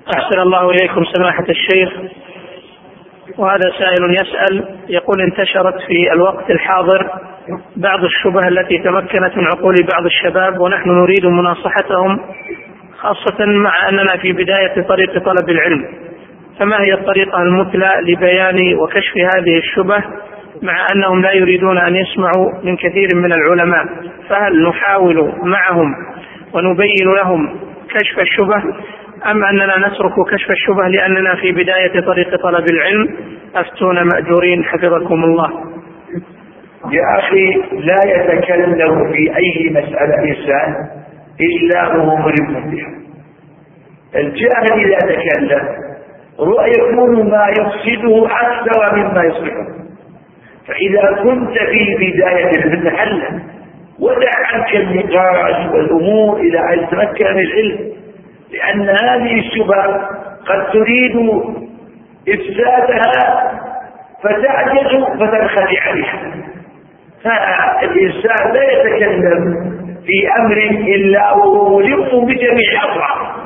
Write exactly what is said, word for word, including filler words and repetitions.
أحسن الله إليكم سماحة الشيخ. وهذا سائل يسأل يقول: انتشرت في الوقت الحاضر بعض الشبه التي تمكنت من عقول بعض الشباب، ونحن نريد مناصحتهم، خاصة مع أننا في بداية طريق طلب العلم، فما هي الطريقة المثلى لبيان وكشف هذه الشبه مع أنهم لا يريدون أن يسمعوا من كثير من العلماء؟ فهل نحاول معهم ونبين لهم كشف الشبه، أم أننا نترك كشف الشبه لأننا في بداية طريق طلب العلم؟ أفتونا مأجورين حفظكم الله. يا أخي، لا يتكلم في أي مسألة إنسان إلا وهو ملم بها. الجاهل إذا تكلم يكون ما يفسده أكثر مما يصلحه. فإذا كنت في بداية المحل ودع عنك النقاش والأمور إلى أن تتمكن من العلم، لأن هذه الشبهة قد تريد إفسادها فتعجز فتنخدع عليها. فالإنسان لا يتكلم في أمر إلا وهو ملم بجميع أطرافه.